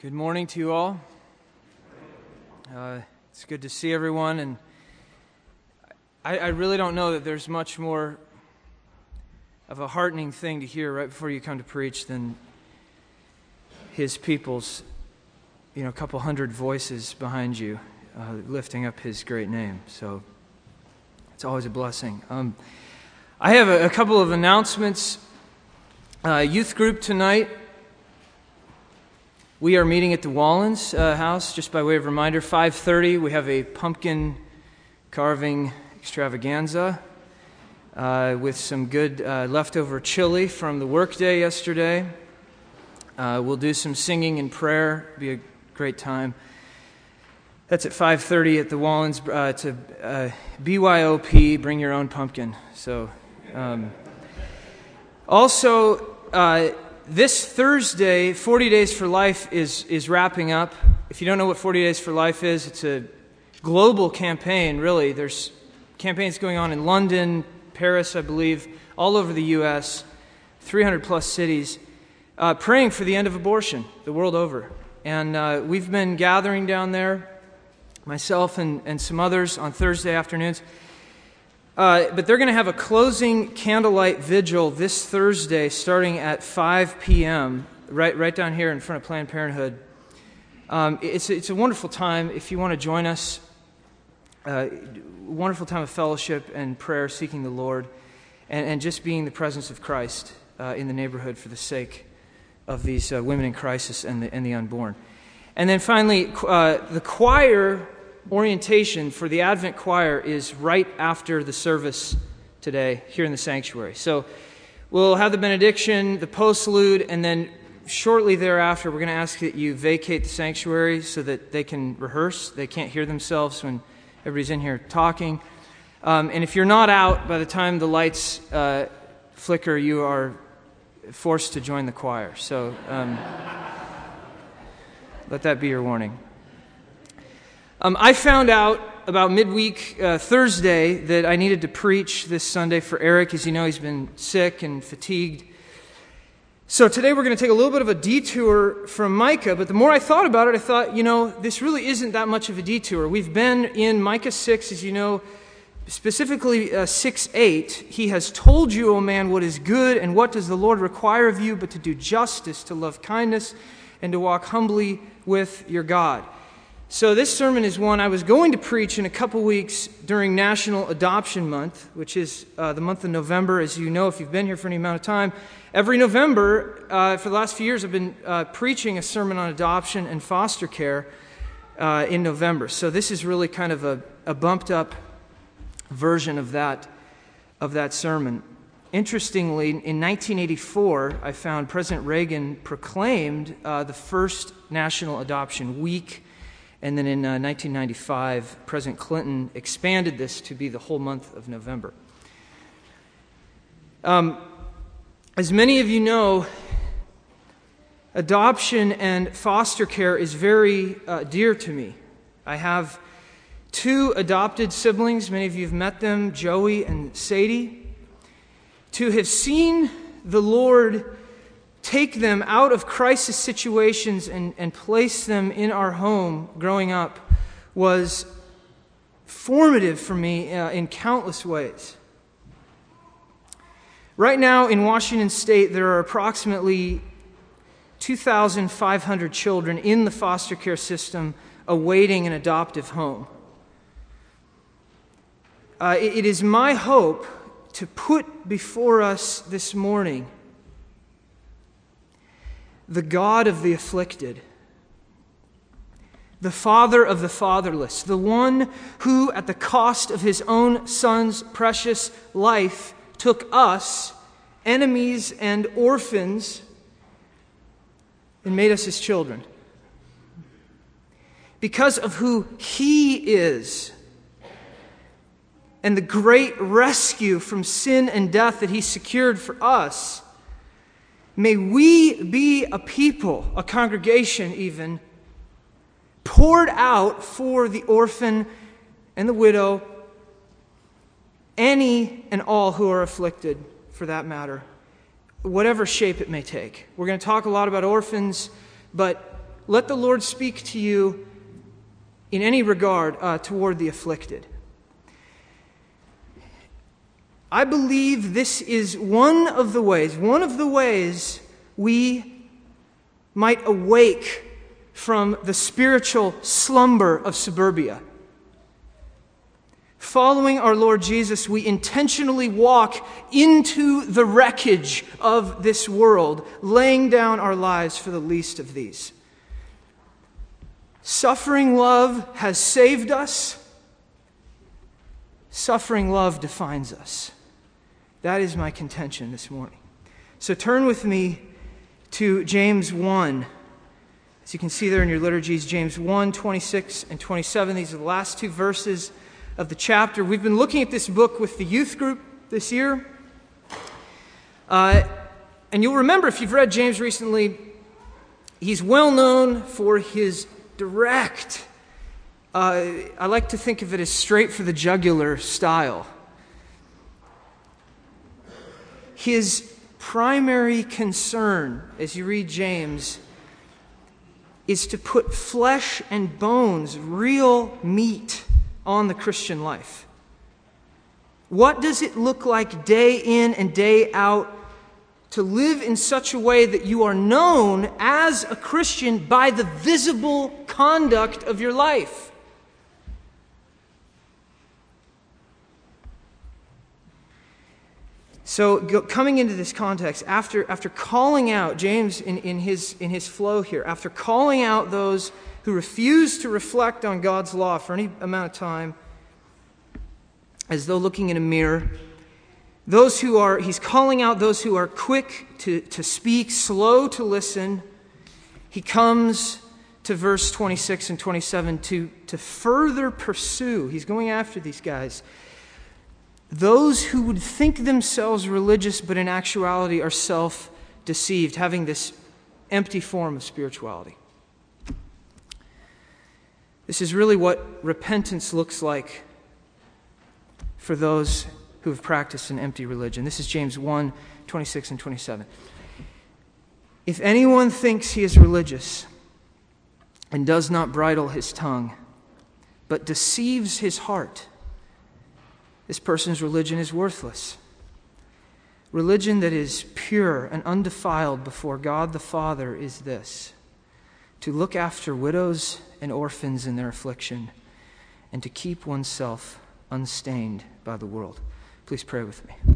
Good morning to you all. It's good to see everyone, and I really don't know that there's much more of a heartening thing to hear right before you come to preach than His people's, a couple hundred voices behind you lifting up His great name. So it's always a blessing. I have a couple of announcements. Youth group tonight. We are meeting at the Wallens house, just by way of reminder, 5:30. We have a pumpkin carving extravaganza with some good leftover chili from the workday yesterday. We'll do some singing and prayer. It'll be a great time. That's at 5:30 at the Wallens. It's a BYOP, bring your own pumpkin. So, also, this Thursday, 40 Days for Life is wrapping up. If you don't know what 40 Days for Life is, it's a global campaign, really. There's campaigns going on in London, Paris, I believe, all over the U.S., 300-plus cities, praying for the end of abortion the world over. And we've been gathering down there, myself and some others, on Thursday afternoons. But they're going to have a closing candlelight vigil this Thursday starting at 5 p.m. right down here in front of Planned Parenthood. It's a wonderful time if you want to join us. Wonderful time of fellowship and prayer, seeking the Lord, and just being the presence of Christ in the neighborhood for the sake of these women in crisis and the unborn. And then finally, the choir orientation for the Advent choir is right after the service today here in the sanctuary. So we'll have the benediction, the postlude, and then shortly thereafter we're going to ask that you vacate the sanctuary so that they can rehearse. They can't hear themselves when everybody's in here talking. And if you're not out by the time the lights flicker, you are forced to join the choir. So let that be your warning. I found out about midweek Thursday that I needed to preach this Sunday for Eric. As you know, he's been sick and fatigued. So today we're going to take a little bit of a detour from Micah, but the more I thought about it, I thought, this really isn't that much of a detour. We've been in Micah 6, as you know, specifically 6:8. He has told you, O man, what is good, and what does the Lord require of you but to do justice, to love kindness, and to walk humbly with your God. So this sermon is one I was going to preach in a couple weeks during National Adoption Month, which is the month of November. As you know, if you've been here for any amount of time, every November for the last few years I've been preaching a sermon on adoption and foster care in November. So this is really kind of a bumped up version of that sermon. Interestingly, in 1984, I found President Reagan proclaimed the first National Adoption Week. And then in 1995, President Clinton expanded this to be the whole month of November. As many of you know, adoption and foster care is very dear to me. I have two adopted siblings. Many of you have met them, Joey and Sadie. To have seen the Lord take them out of crisis situations and place them in our home growing up was formative for me in countless ways. Right now in Washington State, there are approximately 2,500 children in the foster care system awaiting an adoptive home. It is my hope to put before us this morning the God of the afflicted, the Father of the fatherless, the one who, at the cost of His own Son's precious life, took us, enemies and orphans, and made us His children. Because of who He is, and the great rescue from sin and death that He secured for us, may we be a people, a congregation even, poured out for the orphan and the widow, any and all who are afflicted, for that matter, whatever shape it may take. We're going to talk a lot about orphans, but let the Lord speak to you in any regard toward the afflicted. I believe this is one of the ways we might awake from the spiritual slumber of suburbia. Following our Lord Jesus, we intentionally walk into the wreckage of this world, laying down our lives for the least of these. Suffering love has saved us. Suffering love defines us. That is my contention this morning. So turn with me to James 1. As you can see there in your liturgies, James 1, 26 and 27. These are the last two verses of the chapter. We've been looking at this book with the youth group this year. And you'll remember, if you've read James recently, he's well known for his direct, I like to think of it as straight for the jugular style. His primary concern, as you read James, is to put flesh and bones, real meat, on the Christian life. What does it look like day in and day out to live in such a way that you are known as a Christian by the visible conduct of your life? So coming into this context, after calling out, James in his flow here, after calling out those who refuse to reflect on God's law for any amount of time, as though looking in a mirror, he's calling out those who are quick to speak, slow to listen. He comes to verse 26 and 27 to further pursue. He's going after these guys. Those who would think themselves religious, but in actuality are self-deceived, having this empty form of spirituality. This is really what repentance looks like for those who have practiced an empty religion. This is James 1, 26 and 27. If anyone thinks he is religious and does not bridle his tongue, but deceives his heart, this person's religion is worthless. Religion that is pure and undefiled before God the Father is this: to look after widows and orphans in their affliction, and to keep oneself unstained by the world. Please pray with me.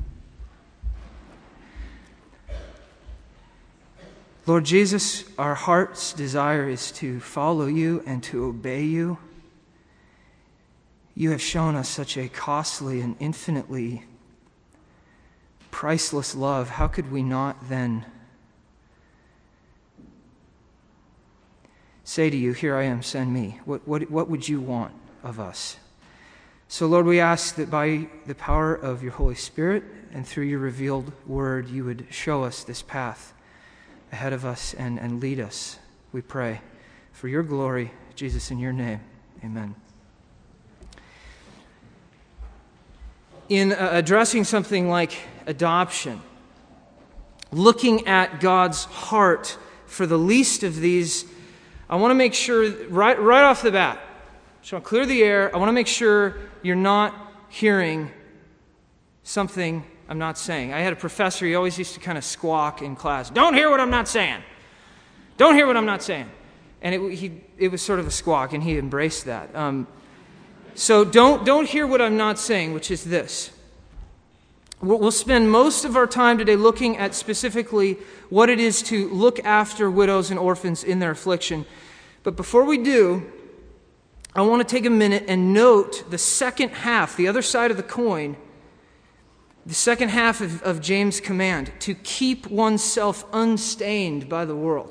Lord Jesus, our heart's desire is to follow you and to obey you. You have shown us such a costly and infinitely priceless love. How could we not then say to you, here I am, send me? What would you want of us? So Lord, we ask that by the power of your Holy Spirit and through your revealed word, you would show us this path ahead of us and lead us, we pray. For your glory, Jesus, in your name, amen. In addressing something like adoption, looking at God's heart for the least of these, I want to make sure, right off the bat, so I'll clear the air, I want to make sure you're not hearing something I'm not saying. I had a professor, he always used to kind of squawk in class, "Don't hear what I'm not saying. Don't hear what I'm not saying." And it was sort of a squawk, and he embraced that. So don't hear what I'm not saying, which is this. We'll spend most of our time today looking at specifically what it is to look after widows and orphans in their affliction. But before we do, I want to take a minute and note the second half, the other side of the coin, the second half of James' command, to keep oneself unstained by the world.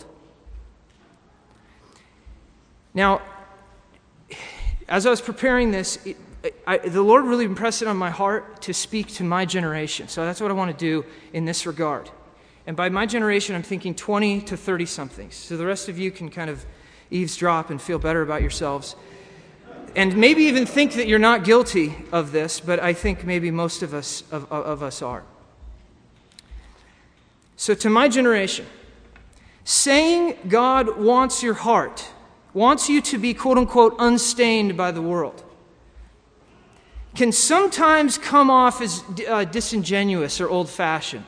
Now, as I was preparing this, the Lord really impressed it on my heart to speak to my generation. So that's what I want to do in this regard. And by my generation, I'm thinking 20 to 30-somethings. So the rest of you can kind of eavesdrop and feel better about yourselves. And maybe even think that you're not guilty of this, but I think maybe most of us are. So to my generation, saying God wants your heart, wants you to be, quote unquote, unstained by the world, can sometimes come off as disingenuous or old-fashioned.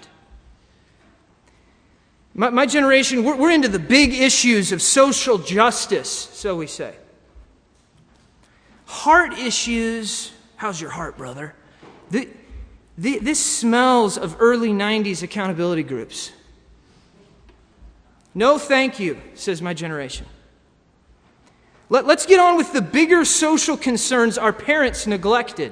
My generation, we're into the big issues of social justice, so we say. Heart issues, how's your heart, brother? This smells of early 90s accountability groups. No thank you, says my generation. Let's get on with the bigger social concerns our parents neglected.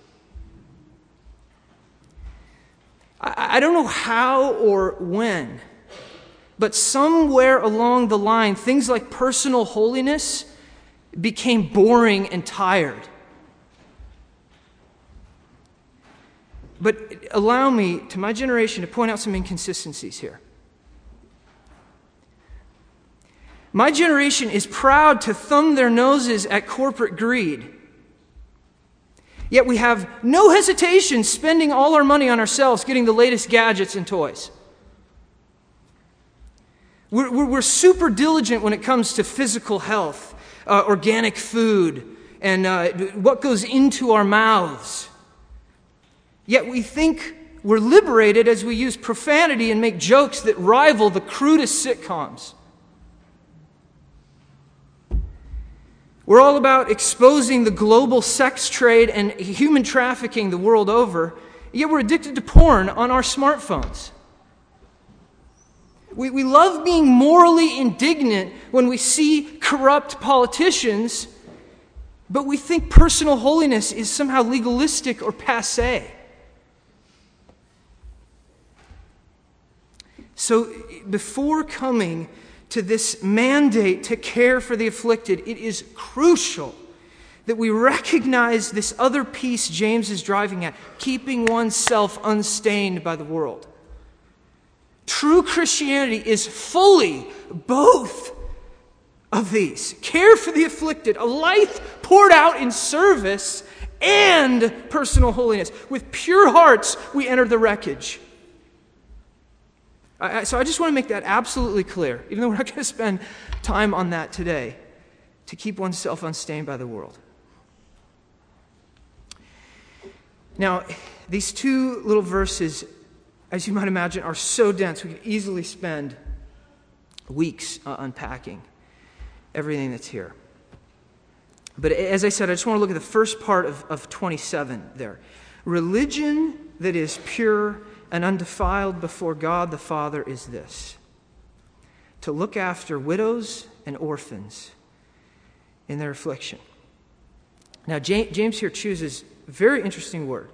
I don't know how or when, but somewhere along the line, things like personal holiness became boring and tired. But allow me, to my generation, to point out some inconsistencies here. My generation is proud to thumb their noses at corporate greed. Yet we have no hesitation spending all our money on ourselves, getting the latest gadgets and toys. We're super diligent when it comes to physical health, organic food, and what goes into our mouths. Yet we think we're liberated as we use profanity and make jokes that rival the crudest sitcoms. We're all about exposing the global sex trade and human trafficking the world over, yet we're addicted to porn on our smartphones. We love being morally indignant when we see corrupt politicians, but we think personal holiness is somehow legalistic or passé. So before coming to this mandate to care for the afflicted, it is crucial that we recognize this other piece James is driving at, keeping oneself unstained by the world. True Christianity is fully both of these. Care for the afflicted, a life poured out in service, and personal holiness. With pure hearts, we enter the wreckage. So I just want to make that absolutely clear, even though we're not going to spend time on that today, to keep oneself unstained by the world. Now, these two little verses, as you might imagine, are so dense, we could easily spend weeks unpacking everything that's here. But as I said, I just want to look at the first part of 27 there. Religion that is pure and undefiled before God the Father is this: to look after widows and orphans in their affliction. Now, James here chooses a very interesting word.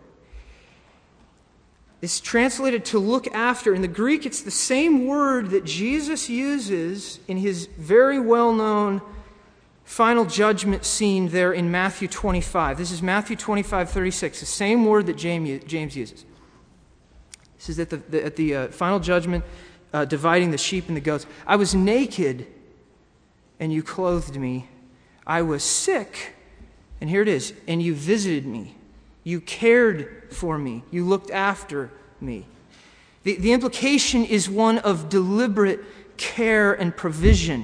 It's translated to look after. In the Greek, it's the same word that Jesus uses in his very well-known final judgment scene there in Matthew 25. This is Matthew 25:36, the same word that James uses. This is at the final judgment, dividing the sheep and the goats. I was naked, and you clothed me. I was sick, and here it is, and you visited me. You cared for me. You looked after me. The implication is one of deliberate care and provision.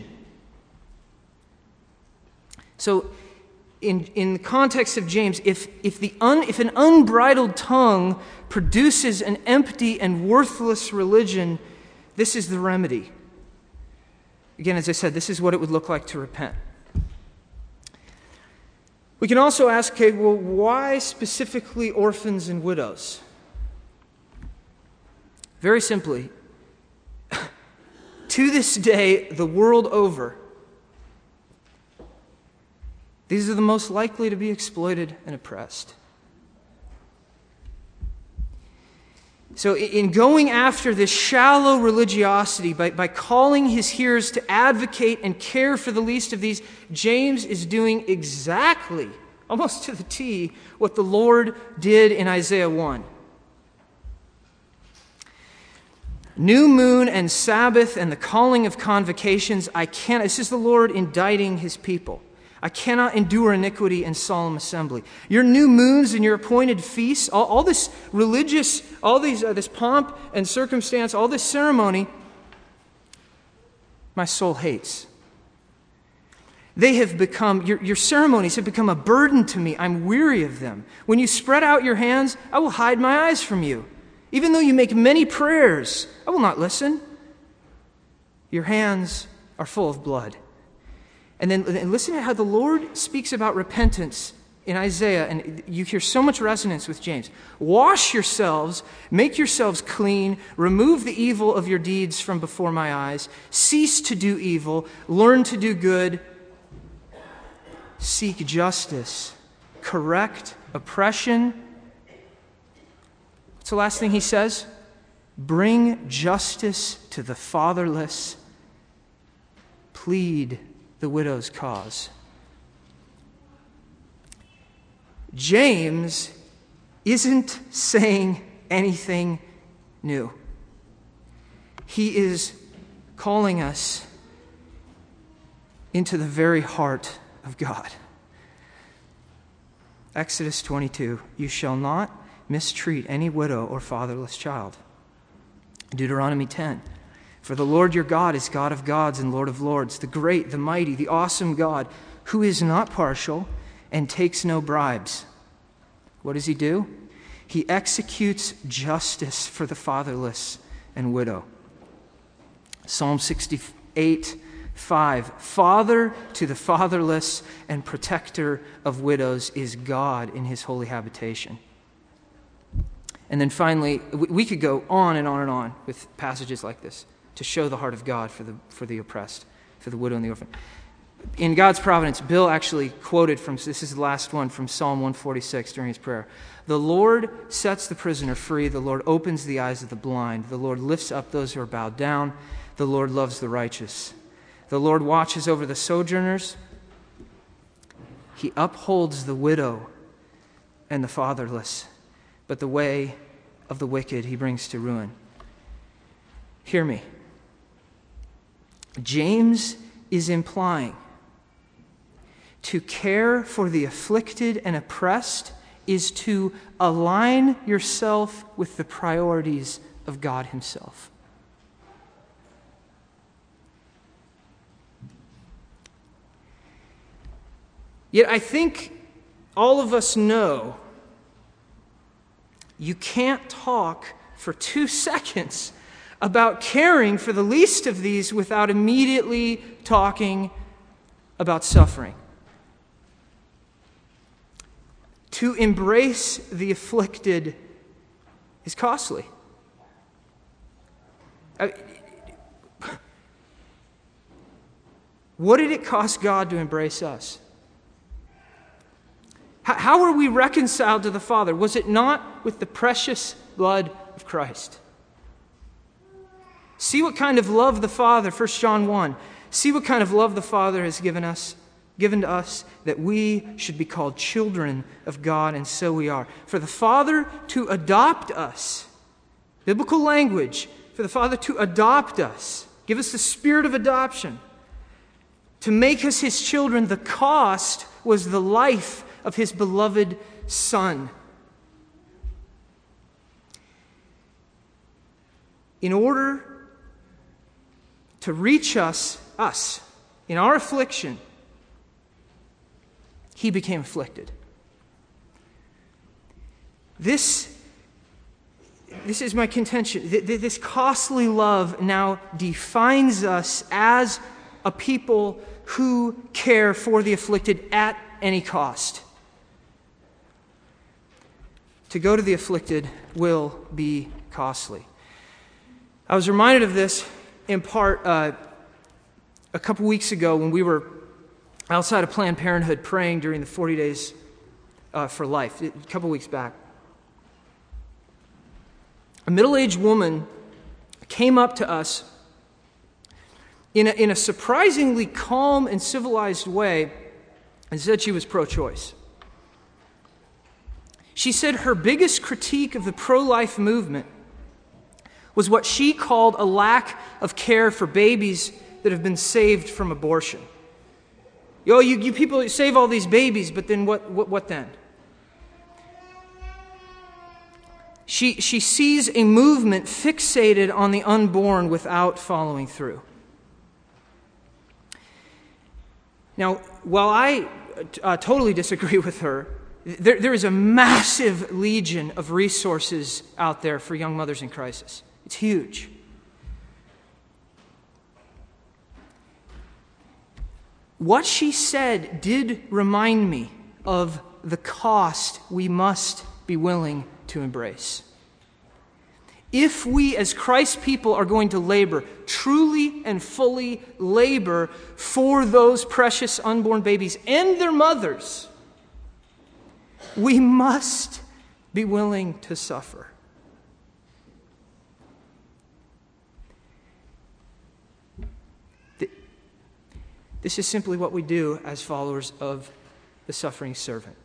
So, in the context of James, if an unbridled tongue produces an empty and worthless religion, this is the remedy. Again, as I said, this is what it would look like to repent. We can also ask, okay, well, why specifically orphans and widows? Very simply, to this day, the world over, these are the most likely to be exploited and oppressed. So in going after this shallow religiosity, by calling his hearers to advocate and care for the least of these, James is doing exactly, almost to the T, what the Lord did in Isaiah 1. New moon and Sabbath and the calling of convocations, this is the Lord indicting his people. I cannot endure iniquity and solemn assembly. Your new moons and your appointed feasts, all this religious, this pomp and circumstance, all this ceremony, my soul hates. They have become, your ceremonies have become a burden to me. I'm weary of them. When you spread out your hands, I will hide my eyes from you. Even though you make many prayers, I will not listen. Your hands are full of blood. And listen to how the Lord speaks about repentance in Isaiah, and you hear so much resonance with James. Wash yourselves, make yourselves clean, remove the evil of your deeds from before my eyes, cease to do evil, learn to do good, seek justice, correct oppression. What's the last thing he says? Bring justice to the fatherless, plead the widow's cause. James isn't saying anything new. He is calling us into the very heart of God. Exodus 22, you shall not mistreat any widow or fatherless child. Deuteronomy 10, for the Lord your God is God of gods and Lord of lords, the great, the mighty, the awesome God, who is not partial and takes no bribes. What does he do? He executes justice for the fatherless and widow. Psalm 68, 5. Father to the fatherless and protector of widows is God in his holy habitation. And then finally, we could go on and on and on with passages like this to show the heart of God for the oppressed, for the widow and the orphan. In God's providence, Bill actually quoted from, this is the last one, from Psalm 146 during his prayer. The Lord sets the prisoner free. The Lord opens the eyes of the blind. The Lord lifts up those who are bowed down. The Lord loves the righteous. The Lord watches over the sojourners. He upholds the widow and the fatherless, but the way of the wicked he brings to ruin. Hear me. James is implying to care for the afflicted and oppressed is to align yourself with the priorities of God himself. Yet I think all of us know you can't talk for 2 seconds about caring for the least of these without immediately talking about suffering. To embrace the afflicted is costly. What did it cost God to embrace us? How were we reconciled to the Father? Was it not with the precious blood of Christ? See what kind of love the Father, 1 John 1, see what kind of love the Father has given to us, that we should be called children of God, and so we are. For the Father to adopt us, biblical language, for the Father to adopt us, give us the spirit of adoption, to make us his children, the cost was the life of his beloved Son. In order to reach us, in our affliction, he became afflicted. This is my contention. This costly love now defines us as a people who care for the afflicted at any cost. To go to the afflicted will be costly. I was reminded of this in part a couple weeks ago when we were outside of Planned Parenthood praying during the 40 Days for Life, a couple weeks back. A middle-aged woman came up to us in a surprisingly calm and civilized way and said she was pro-choice. She said her biggest critique of the pro-life movement was what she called a lack of care for babies that have been saved from abortion. You people save all these babies, but then what then? She sees a movement fixated on the unborn without following through. Now, while I totally disagree with her, there is a massive legion of resources out there for young mothers in crisis. It's huge. What she said did remind me of the cost we must be willing to embrace. If we as Christ's people are going to labor, truly and fully labor for those precious unborn babies and their mothers, we must be willing to suffer. This is simply what we do as followers of the suffering servant.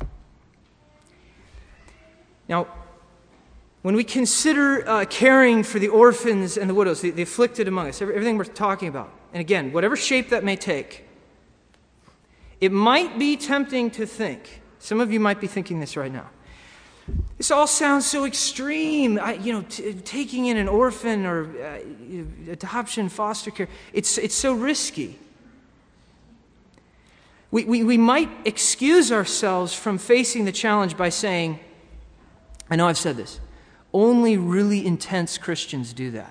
Now, when we consider caring for the orphans and the widows, the afflicted among us, everything we're talking about, and again, whatever shape that may take, it might be tempting to think, some of you might be thinking this right now, this all sounds so extreme, taking in an orphan or adoption, foster care, it's so risky. We might excuse ourselves from facing the challenge by saying, I know I've said this, only really intense Christians do that.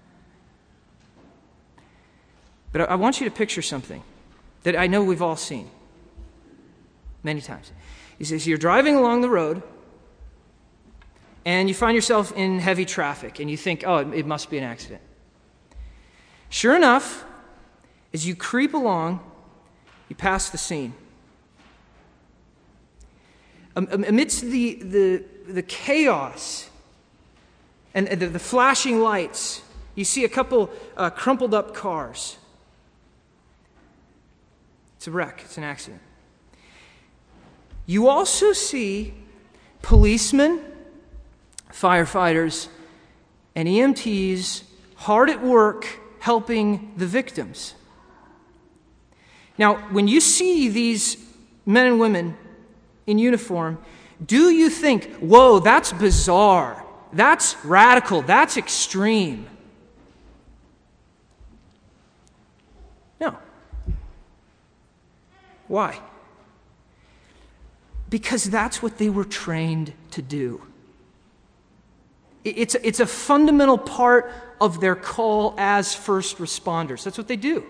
But I want you to picture something that I know we've all seen many times. He says, you're driving along the road and you find yourself in heavy traffic and you think, oh, it must be an accident. Sure enough, as you creep along, you pass the scene. Amidst the chaos and the flashing lights, you see a couple crumpled up cars. It's a wreck. It's an accident. You also see policemen, firefighters, and EMTs hard at work helping the victims. Now, when you see these men and women in uniform, do you think, whoa, that's bizarre, that's radical, that's extreme? No. Why? Because that's what they were trained to do. It's a fundamental part of their call as first responders. That's what they do.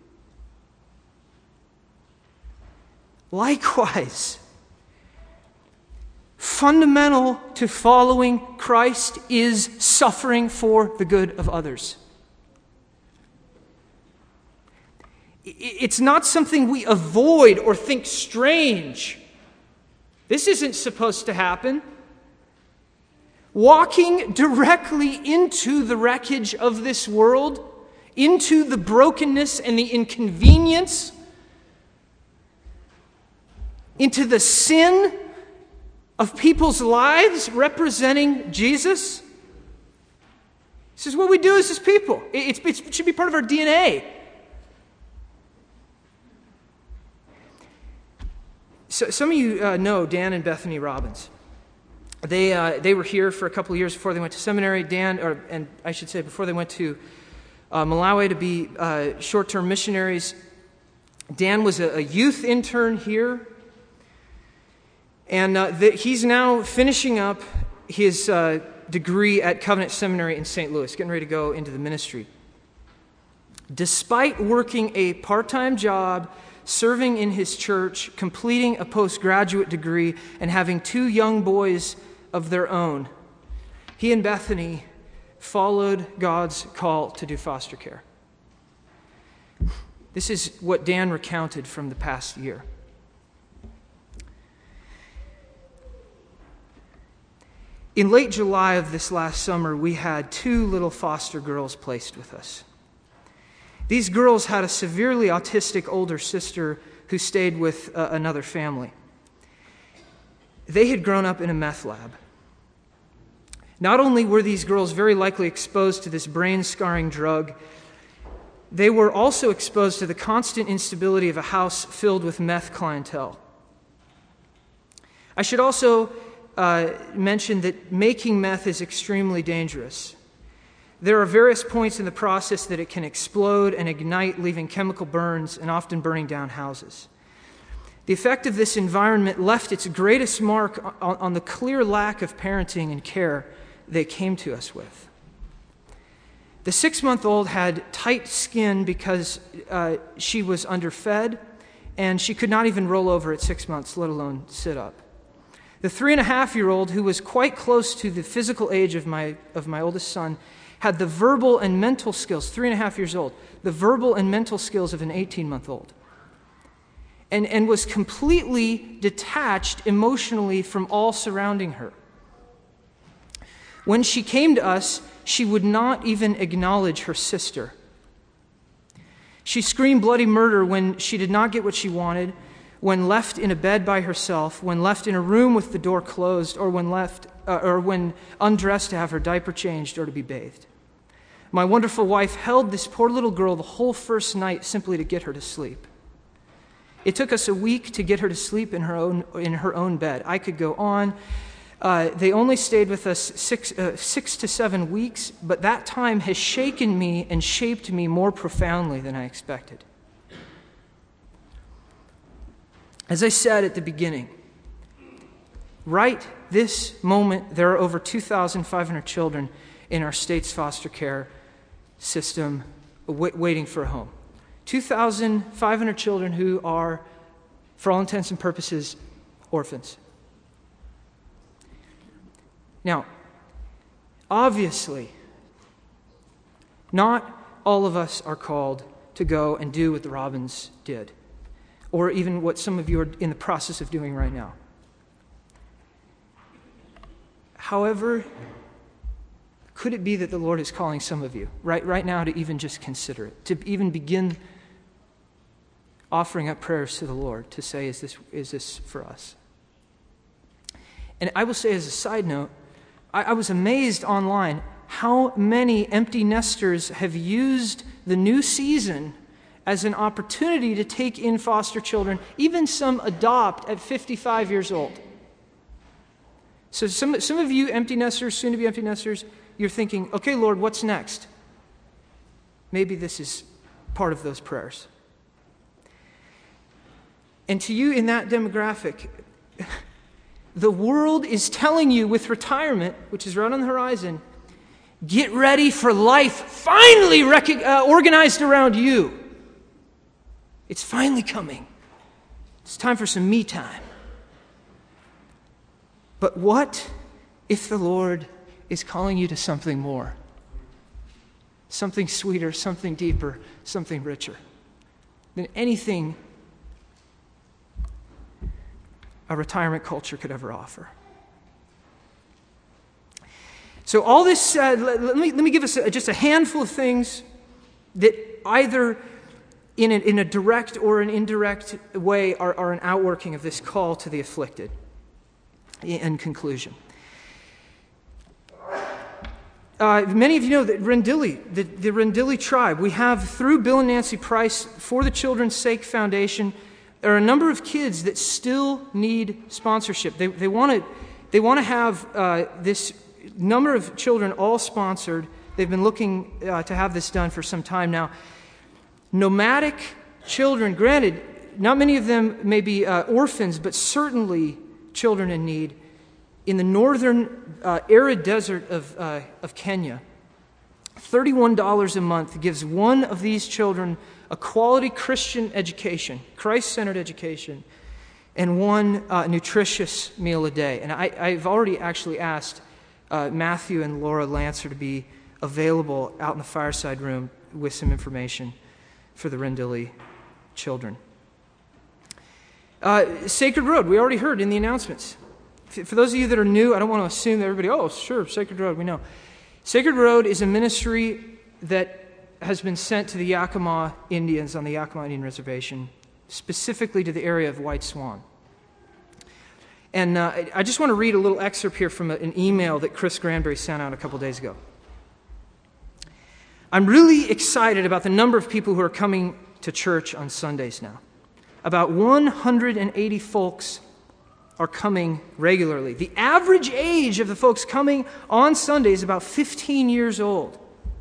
Likewise, fundamental to following Christ is suffering for the good of others. It's not something we avoid or think strange. This isn't supposed to happen. Walking directly into the wreckage of this world, into the brokenness and the inconvenience, into the sin of people's lives representing Jesus. This is what we do as his people. It should be part of our DNA. So, some of you know Dan and Bethany Robbins. They were here for a couple of years before they went to seminary. Before they went to Malawi to be short-term missionaries. Dan was a youth intern here. And he's now finishing up his degree at Covenant Seminary in St. Louis, getting ready to go into the ministry. Despite working a part-time job, serving in his church, completing a postgraduate degree, and having 2 young boys of their own, he and Bethany followed God's call to do foster care. This is what Dan recounted from the past year. In late July of this last summer, we had 2 little foster girls placed with us. These girls had a severely autistic older sister who stayed with another family. They had grown up in a meth lab. Not only were these girls very likely exposed to this brain-scarring drug, they were also exposed to the constant instability of a house filled with meth clientele. I should also mention that making meth is extremely dangerous. There are various points in the process that it can explode and ignite, leaving chemical burns and often burning down houses. The effect of this environment left its greatest mark on the clear lack of parenting and care they came to us with. The 6-month-old had tight skin because she was underfed, and she could not even roll over at 6 months, let alone sit up. The 3.5-year-old, who was quite close to the physical age of my oldest son, had the verbal and mental skills, 3.5 years old, the verbal and mental skills of an 18-month-old, and was completely detached emotionally from all surrounding her. When she came to us, she would not even acknowledge her sister. She screamed bloody murder when she did not get what she wanted, when left in a bed by herself, when left in a room with the door closed, or when undressed to have her diaper changed or to be bathed. My wonderful wife held this poor little girl the whole first night simply to get her to sleep. It took us a week to get her to sleep in her own bed. I could go on. They only stayed with us 6 to 7 weeks, but that time has shaken me and shaped me more profoundly than I expected. As I said at the beginning, right this moment, there are over 2,500 children in our state's foster care system waiting for a home. 2,500 children who are, for all intents and purposes, orphans. Now, obviously, not all of us are called to go and do what the Robins did, or even what some of you are in the process of doing right now. However, could it be that the Lord is calling some of you right now to even just consider it, to even begin offering up prayers to the Lord to say, is this for us? And I will say as a side note, I was amazed online how many empty nesters have used the new season as an opportunity to take in foster children, even some adopt at 55 years old. So some of you empty nesters, soon to be empty nesters, you're thinking, okay, Lord, what's next? Maybe this is part of those prayers. And to you in that demographic, the world is telling you with retirement, which is right on the horizon, get ready for life finally organized around you. It's finally coming. It's time for some me time. But what if the Lord is calling you to something more? Something sweeter, something deeper, something richer than anything a retirement culture could ever offer. So all this said, let me give us just a handful of things that either in a direct or an indirect way are an outworking of this call to the afflicted. In conclusion, many of you know that Rendille, the Rendille tribe, we have through Bill and Nancy Price for the Children's Sake Foundation, there are a number of kids that still need sponsorship. They want to have this number of children all sponsored. They've been looking to have this done for some time now. Nomadic children, granted, not many of them may be orphans, but certainly children in need. In the northern arid desert of Kenya, $31 a month gives one of these children a quality Christian education, Christ-centered education, and one nutritious meal a day. And I've already actually asked Matthew and Laura Lancer to be available out in the fireside room with some information for the Rendille children. Sacred Road, we already heard in the announcements. For those of you that are new, I don't want to assume that everybody, oh, sure, Sacred Road, we know. Sacred Road is a ministry that has been sent to the Yakima Indians on the Yakima Indian Reservation, specifically to the area of White Swan. And I just want to read a little excerpt here from an email that Chris Granberry sent out a couple days ago. I'm really excited about the number of people who are coming to church on Sundays now. About 180 folks are coming regularly. The average age of the folks coming on Sunday is about 15 years old.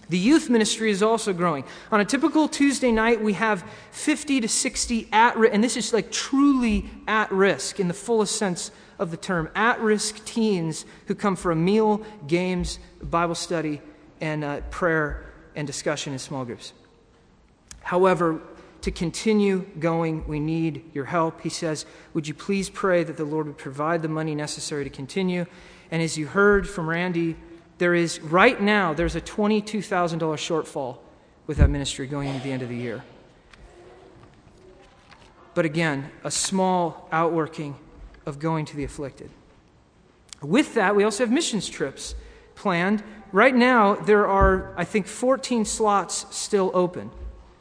The youth ministry is also growing. On a typical Tuesday night, we have 50 to 60 at-risk, and this is like truly at-risk in the fullest sense of the term, at-risk teens who come for a meal, games, Bible study, and prayer and discussion in small groups. However, to continue going, we need your help. He says, would you please pray that the Lord would provide the money necessary to continue? And as you heard from Randy, there's a $22,000 shortfall with that ministry going into the end of the year. But again, a small outworking of going to the afflicted. With that, we also have missions trips planned. Right now, there are, I think, 14 slots still open.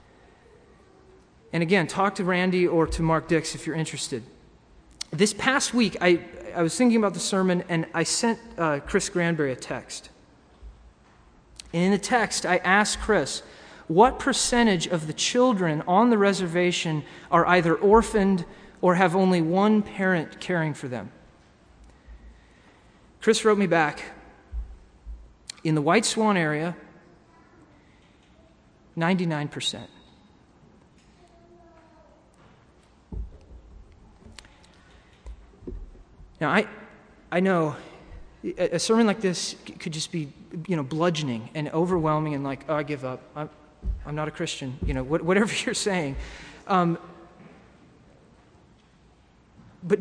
And again, talk to Randy or to Mark Dix if you're interested. This past week, I was thinking about the sermon, and I sent Chris Granberry a text. And in the text, I asked Chris, what percentage of the children on the reservation are either orphaned or have only one parent caring for them? Chris wrote me back, in the White Swan area, 99%. Now, I know a sermon like this could just be, bludgeoning and overwhelming and like, oh, I give up. I'm not a Christian. Whatever you're saying. But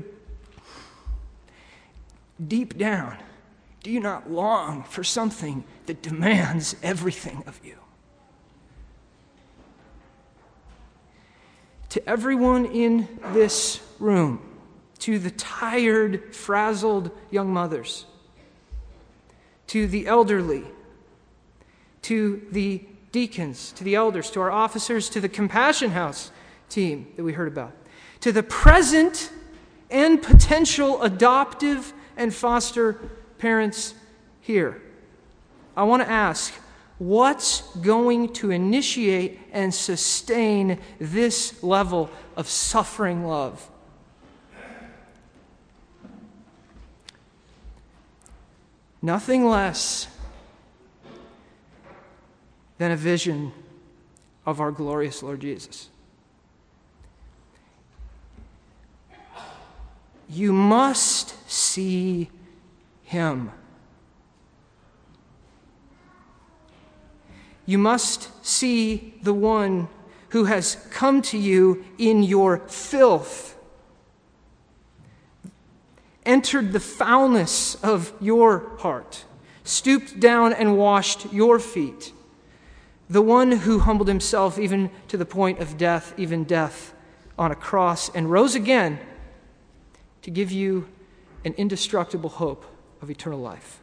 deep down, do you not long for something that demands everything of you? To everyone in this room, to the tired, frazzled young mothers, to the elderly, to the deacons, to the elders, to our officers, to the Compassion House team that we heard about, to the present and potential adoptive and foster parents here. I want to ask, what's going to initiate and sustain this level of suffering love? Nothing less than a vision of our glorious Lord Jesus. You must see him. You must see the one who has come to you in your filth, entered the foulness of your heart, stooped down and washed your feet. The one who humbled himself even to the point of death, even death on a cross, and rose again to give you an indestructible hope of eternal life.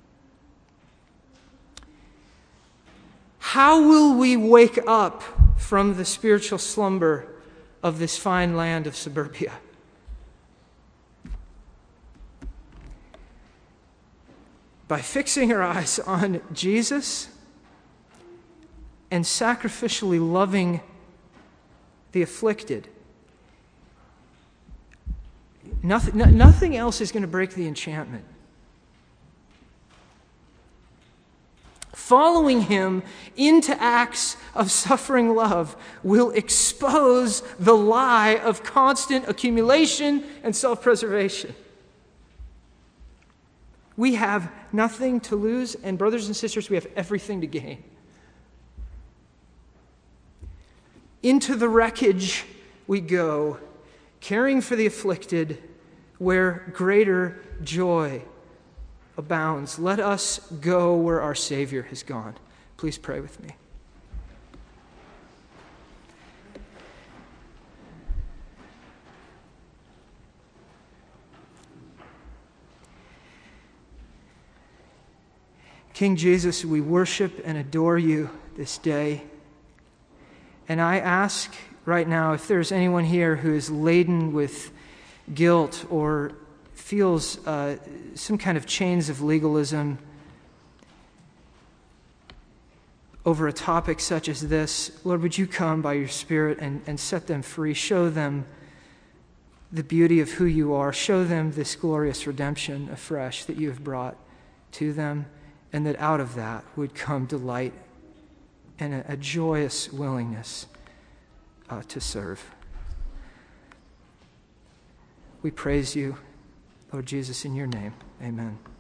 How will we wake up from the spiritual slumber of this fine land of suburbia? By fixing our eyes on Jesus and sacrificially loving the afflicted. Nothing else is going to break the enchantment. Following him into acts of suffering love will expose the lie of constant accumulation and self-preservation. We have nothing to lose, and brothers and sisters, we have everything to gain. Into the wreckage we go, caring for the afflicted, where greater joy abounds. Let us go where our Savior has gone. Please pray with me. King Jesus, we worship and adore you this day. And I ask right now if there's anyone here who is laden with guilt or feels some kind of chains of legalism over a topic such as this, Lord, would you come by your Spirit and set them free? Show them the beauty of who you are. Show them this glorious redemption afresh that you have brought to them, and that out of that would come delight and a joyous willingness to serve. We praise you, Lord Jesus, in your name. Amen.